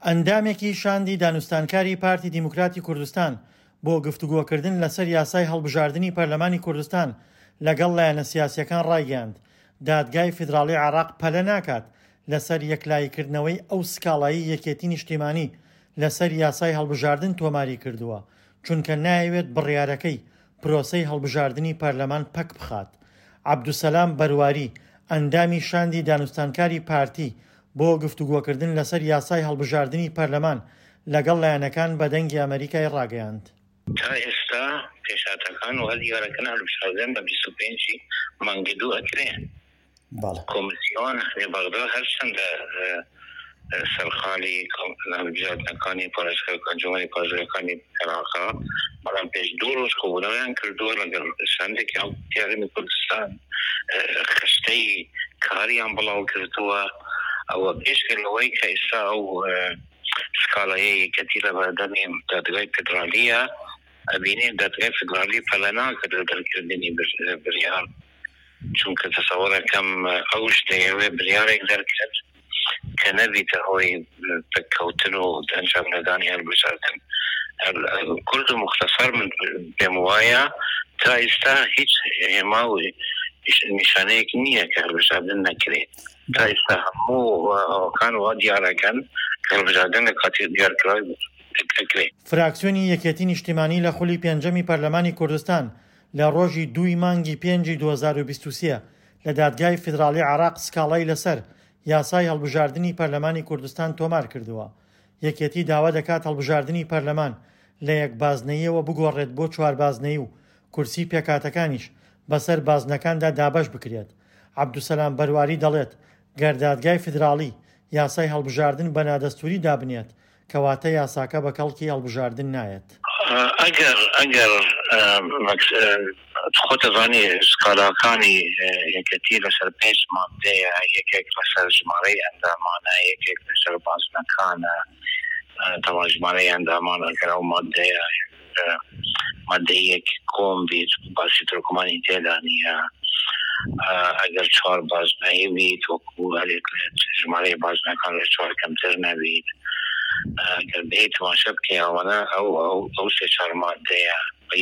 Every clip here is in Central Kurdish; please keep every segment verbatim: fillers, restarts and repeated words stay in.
ئەندامێکی شاندی دانوستانکاری پارتی دیموکراتی کوردستان بۆ گفتوگۆکردن لەسەر یاسای هەڵبژاردننی پەرلەمانی کوردستان لەگەڵ لایەنە سیاسیەکان ڕایگەاند دادگای فیدراڵی عێراق پەلە ناکات لەسەر یەکلاییکردنەوەی ئەو سکاڵایی یەکێتی نیشتیمانی لەسەر یاسای هەڵبژاردن تۆماری کردووە چونکە نایەوێت بڕیارەکەی پرۆسەی هەڵبژاردننی پەرلەمان پەک بخات. عەبدوسەلام بەرواری ئەندامی شاندی دانوستانکاری پارتی بۆ گفتوگۆکردن لەسەر یاسای هەڵبژاردننی پەرلەمان لەگەڵ لایەنەکان بە دەنگی ئەمریکای ڕاگەیاند. تا ئێستا پێشاتەکان و هەڵیارەکان هەڵبژاردن بە بیست و پێنجی مانگی دوو ئەکرێن. کۆمسیۆن بەغدا هەرچەندە سەرخاڵی هەڵبژاردنەکانی ئەنجومەنی پارێزگاکانی عێراقا بەڵام پێش دوو ڕۆژ قبوڵیان کردووە لەگەڵ شاندێکی هەڵبژاردننی کوردستان خشتەی کاریان بڵاو کردووە ئەوە پێشکەلەوەی کە ئێستا ئەو سکاڵایە یەکەتی لە بەردەمی دادگای فیدرالیە ئەبینێت دادگای فیدرالی پەلە ناکرد لە دەرکردنی بریار چونکە تەسەوەرەکەم ئەوش دەیەوێت بریارێک دەرکرد کە نەبیتە هۆی پێککەوتن و ئەنجام نەدانی هەڵبژاردن. کورد و مختصر من پێم وایە تا ئێستا هیچ هێما و نیشانەیەک نییە کە هەڵبژاردن نەکرێت. تا ئێستا هەموو ئەوەکان وا دیارەکەن کە هەڵبژاردن لە کاتی دیارکراوی دەکرێت. فراکسیۆنی یەکێتی نیشتیمانی لە خولی پێنجەمی پەرلەمانی کوردستان لە ڕۆژی دووی مانگی پێنجی دوو هەزار و بیست و سێ لە دادگای فیدراڵی عێراق سکاڵای لەسەر یاسای هەڵبژاردننی پەرلەمانی کوردستان تۆمار کردووە. یەکێتی داوا دەکات هەڵبژاردننی پەرلەمان لە یەک بازنەییەوە بگۆڕێت بۆ چوار بازنەیی و کورسی پێکاتەکانیش بەسەر بازنەکاندا دابەش بکرێت. عەبدوسەلام بەرواری دەڵێت گەر دادگای فیدراڵی یاسای هەڵبژاردن بە نادەستوری دابنێت کەواتە یاساکە بە کەڵکی هەڵبژاردن نایەت. ئەگەر ئەگەر خۆتەزانی سکاڵاکانی یەکەتی لەسەر پێنج مادەیە، یەکێک لەسەر ژمارەی ئەندامانە، یەکێک لەسەر بازنەکانە، تەوا ژمارەی ئەندامانە ئەگەر ئەو مادەیە مادەیەک کۆم بیت باسی ترکمانی تێدا نییە، ئەگەر چوار بازنایی بیت وەکو هەرێک ژمارەی بازنەکان لە چوار کەمتر نەبیت، ئەگەر بێت تەماشا بکەیەوەنە ئەو ئەو سێ چوار مادەیە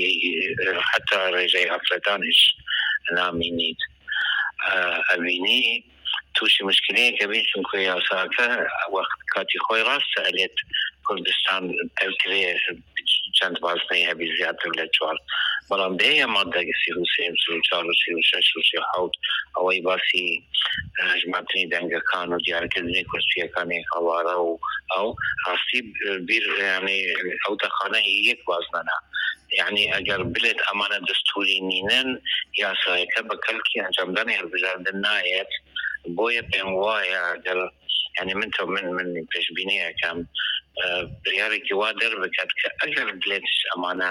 حتا ڕێژەی ئەفرەدانیش نامینیت ئەبینی تووشی مشکلەیەکە بین چونکە یاساکە وەخت کاتی خۆی ڕاستە ئەلێت کوردستان ئەلکرێ چەند بازنەی هەبی زیاتر لە چوار، بەڵام بەیە مادەگە سی و سێ سی و چوار و سی و شەش و سی و حەوت ئەوەی باسی ژمارەی دەنگەکان و دیارکردنی کورسیەکانی هەوارە و ئەو ڕاستی بیر ئەو دەخانە یەک بازنەنا، یعنی ئەگەر بلێت ئەمانە دەستوری نینن یاسایەکە بە کەلکی ئەنجامدانی هەڵبژاردن نایەت. بۆیە پێم وایە ئەگەر یعنی من تۆ من من پێشبینیەکەم بریارێکی وا دەربکات کە ئەگەر بلێت ئەمانە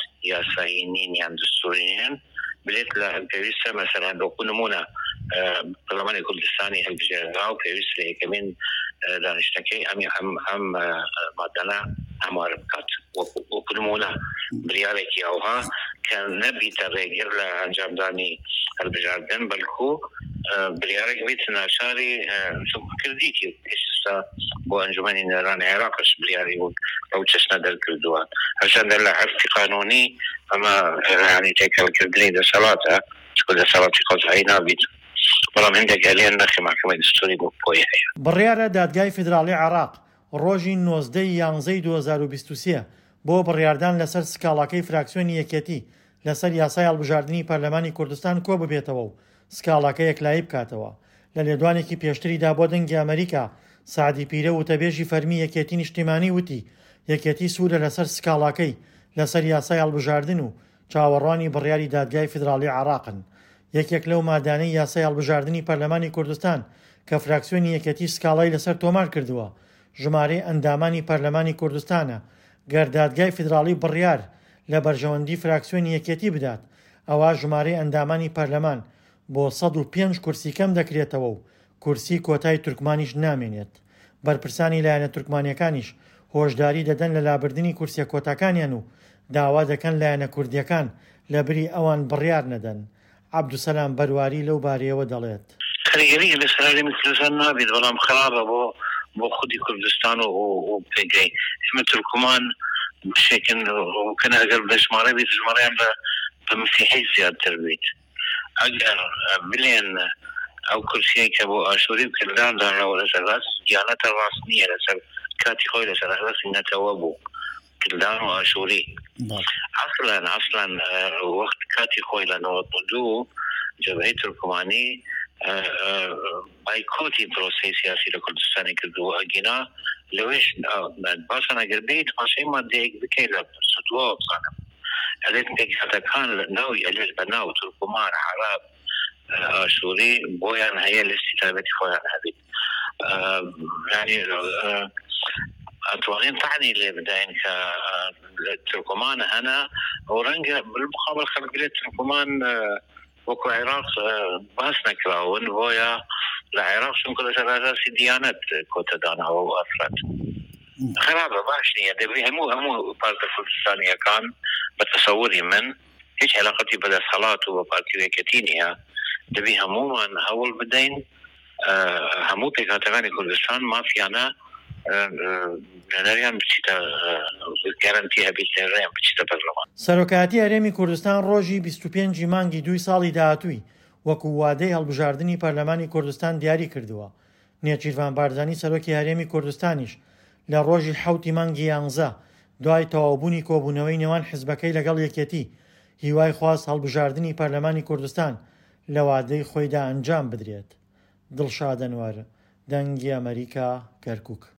یاسایی نین یان دەستوری نین بلێت لە پێویستە مەسەلەن بۆکو نمونە پەرلەمانی کوردستانی هەڵبژێردرا و پێویست لە یەکەمین دانیشتەکەی ئەمی ئەم مادەنە هەموار بکات وەکو نمونە بریارێکی ئەوها کە نەبیتە ڕێگر لە ئەنجامدانی هەڵبژاردن بەلکو بریارێک بیت ناچاری کردیتی ئێستا بۆ ئەنجومەنی نێرانی عێراقش بریاری بوو ئەو چەشنە دەرکردووە هەرچەندە لە حەفتی قانونی ئەمە ینی تێکەڵکردنی دەسەڵاتە چکە دەسەڵاتی قەزایی نابیت، بەڵام هەندێک هەلێن نەخی محکەمەی دستوری بۆ بۆی هەیە. بڕیارە دادگای فیدراڵی عێراق ڕۆژی نۆزدەی یانزەی دوو هەزار و بیست و سێ بۆ بڕیاردان لەسەر سکاڵاکەی فراکسیۆنی یەکێتی لەسەر یاسای هەڵبژاردننی پەرلەمانی کوردستان کۆ ببێتەوە و سکاڵاکە یەکلایی بکاتەوە. لە لێدوانێکی پێشتریدا بۆ دەنگی ئەمریکا سعدی پیرە وتەبێژی فەرمی یەکێتی نیشتیمانی وتی یەکێتی سوورە لەسەر سکاڵاکەی لەسەر یاسای هەڵبژاردن و چاوەڕوانی بڕیاری دادگای فیدراڵی عێراقن. یەکێک لەو مادانەی یاسای هەڵبژاردننی پەرلەمانی کوردستان کە فراکسیۆنی یەکێتی سکاڵای لەسەر تۆمار کردووە ژمارەی ئەندامانی پەرلەمانی کوردستانە. گەر دادگای فیدراڵی بڕیار لە بەرژەوەندی فراکسیۆنی یەکێتی بدات ئەوە ژمارەی ئەندامانی پەرلەمان بۆ سەد و پێنج کورسی کەم دەکرێتەوە و کورسی کۆتای تورکمانیش نامێنێت. بەرپرسانی لایەنە تورکمانیەکانیش هۆشداری دەدەن لە لابردنی کورسیە کۆتاکانیان و داوا دەکەن لایەنە کوردیەکان لە بری ئەوان بڕیار نەدەن. عەبدوسەلام بەرواری لەو بارەیەوە دەڵێت کەریگەری لە سەراری کوردستان نابێت، بەڵام خراپە بۆ بۆ خودی کوردستان و پێگەی ئێمە تورکمان بشێکن وکەن ئەگەر بە ژمارە بیت ژمارەیان بە مسیحی زیادتر بیت ئەگەر بلێن ئەو کورسیەی کە بۆ ئاشووری و کردان دانەوە لەسەر ڕاست گیانەتە ڕاست نییە لەسەر کاتی خۆی لەسەر ڕاستی نەتەوە بوو کردان و ئاشووری ئەسڵەن ئەسڵەن وەخت کاتی خۆی لە نەوەت دوو جەبهەی تورکمانی بایکۆتی پرۆسەی سیاسی لە کوردستانی کردووە ئەگینا لەوێش باشە ئەگەر بیت ماشەی مادەیەک بکەیت لە سەدووە بزانم ئەلێت پێکهاتەکان ناوی ئەلێت بە ناو تورکمان عەرەب ئاشووری بۆیان هەیە لستی تایبەتی خۆیان هەبێت یعنی ئەتوانین تعنی لێ بدەین کە تورکمان هەنا ئەو ڕەنگە بالمقابل خەڵک بێت تورکمان وەکو عێراق باس نەکراون بۆیە لە عێراق چونکە لەسەر ئاساسی دیانەت کۆتەدانەوە و ئەفرەت خراپە باش نییە دەبێت هەموو هەموو پارتە کوردستانیەکان بە تەسەووری من هیچ علاقەتی بەدەسەڵات و بە پارتیوێکەتی نییە دەبێت هەموومان هەوڵ بدەین هەموو پێکهاتەکانی کوردستان مافیانە نەریان بچیتە گەرانتی هەبێت ڕێیان بچیتە بەرلەمان. سەرۆکایەتی هەرێمی کوردستان ڕۆژی بیست و پێنجی مانگی دووی ساڵی داهاتووی وەکو وادەی هەڵبژاردننی پەرلەمانی کوردستان دیاری کردووە. نێچیروان بارزانی سەرۆکی هەرێمی کوردستانیش لە ڕۆژی حەوتی مانگی یانزە دوای تەواوبوونی کۆبوونەوەی نێوان حیزبەکەی لەگەڵ یەکێتی هیوای خواست هەڵبژاردننی پەرلەمانی کوردستان لە وادەی خۆیدا ئەنجام بدرێت. دڵشاد ئەنوەر، دەنگی ئەمریکا، کەرکووک.